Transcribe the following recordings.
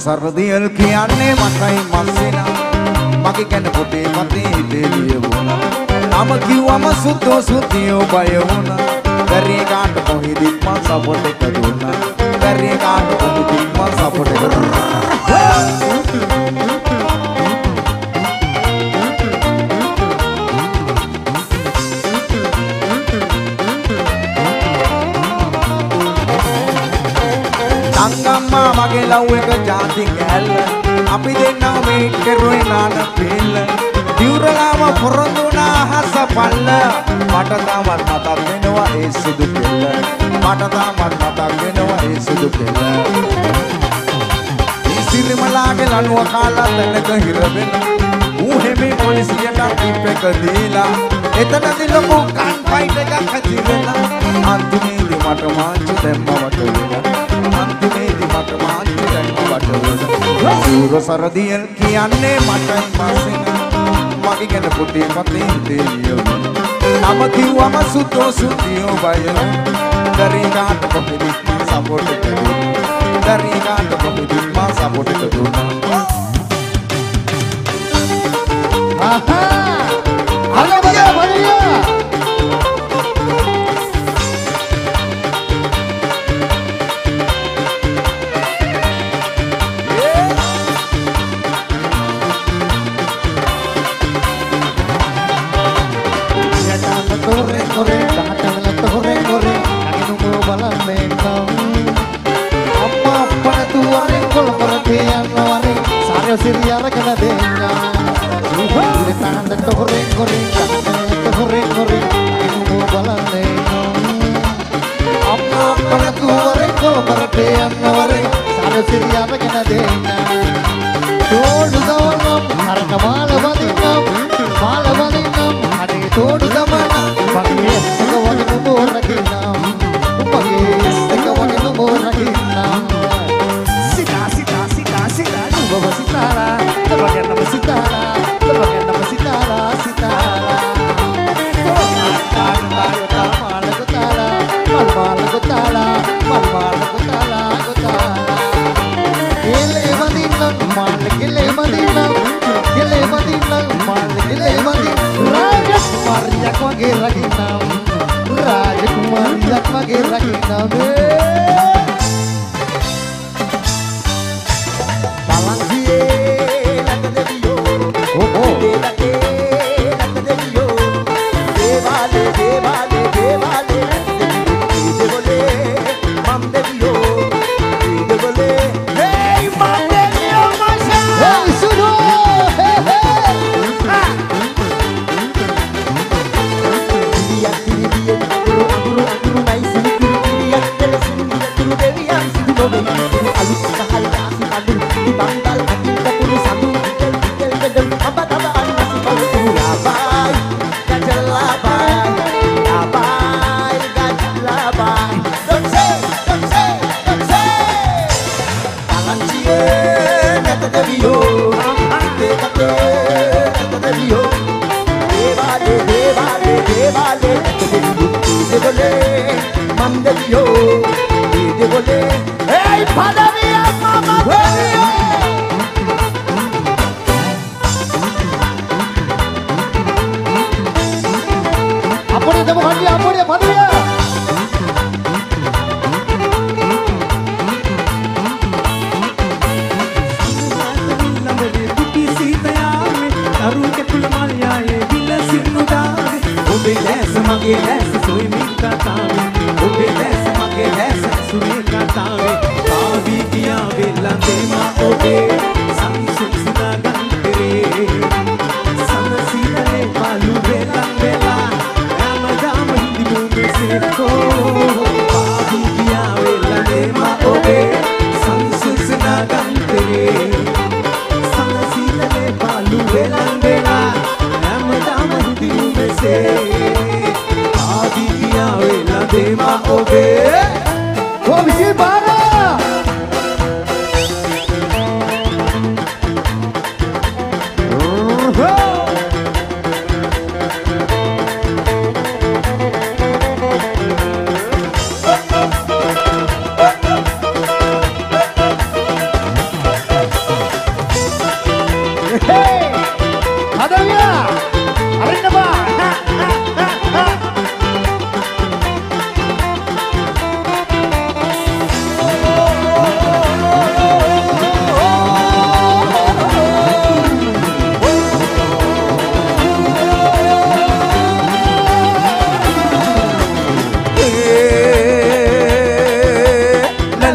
සරදියල් කියන්නේ මටයි මස්සිනා මගේ ගැන පොතේ මතේ හිතේ වුණා නම කිව්වම සුද්ධෝ සුද්ධියෝ බය වුණා දරේ කාට කොහෙදිත් මං සපෝට් එක දුන්නා දරේ කාට කොහෙදිත් මං සපෝට් එක දුන්නා Anggamma mage law එක ජාති කැල්ල අපි දෙන්නව මේට් කරුවේ නාන පිල්ල දිවුරලාම පොරොන්දුනා හස පල්ල මට තාමත් මතක් වෙනවා ඒ සුදු පෙල්ල මට තාමත් මතක් වෙනවා ඒ සුදු පෙල්ල ඉසිරිමලාගේ ලනුව කාලා තැනක හිර වෙන ඌ හැමේ පොලිසියට ටිප් එක දීලා එතනදී ලොකු ගන් ෆයිට් එකක් හදිරලා අන්තිමේදී මට මාංචු දැම්ම වට වෙලා අන්තිමේදී මට මාංචු දැම්ම වට වෙලා සූර සරදියල් කියන්නේ මටයි මාසිනා මගේ ගැන පොතේ මතේ හිතේ නම කිව්වම සුද්ධෝ සුද්ධියෝ බය දරේ කාට කොහෙදිත් මං සපෝට් එක දුන්නා දරේ කාට කොහෙදිත් මං සපෝට් එක දුන්නා Halo Bada Bada Siria kena dengar, tangan goreng goreng, tangan goreng goreng, ilmu balaneng. Apa pada goreng goreng goreng, sada Siria kena dengar. Todu dawanam, harga malah badingam, hari todu damana, bagi sekawan umur rakinam, bagi sekawan umur rakinam. Bawa sitara, lebakan nama sitara, lebakan nama sitara, sitara. Mal gotala, mal gotala, mal gotala, gotala. Gile madinang, mal gile madinang, mal gile madinang. Raja Kumar yak mage raginam, Raja Kumar yak mage raginam.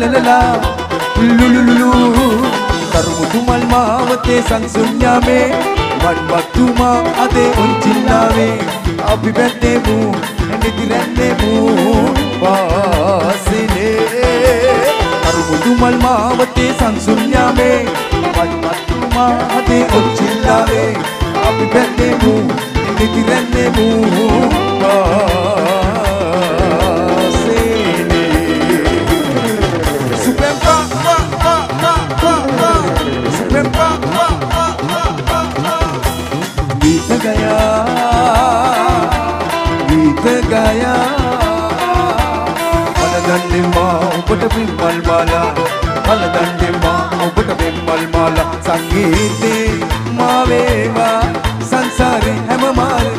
ලලලා ලුලුලුලු කරුමුතුමල් මාවතේ සංසුන්යාමේ වන්වත්තුමා අදේ උන්චිල්ලාවේ අපි පැත්තේමු නිතිරැන්නේමු වාසිනේ කරුමුතුමල් මාවතේ සංසුන්යාමේ වන්වත්තුමා අදේ උන්චිල්ලාවේ අපි පැත්තේමු නිතිරැන්නේමු गया मलदंडे माँ उपट बिम्बल माला मलदंडे माँ उपट बिम्बल माला संगीते मावेवा संसारे हम मारे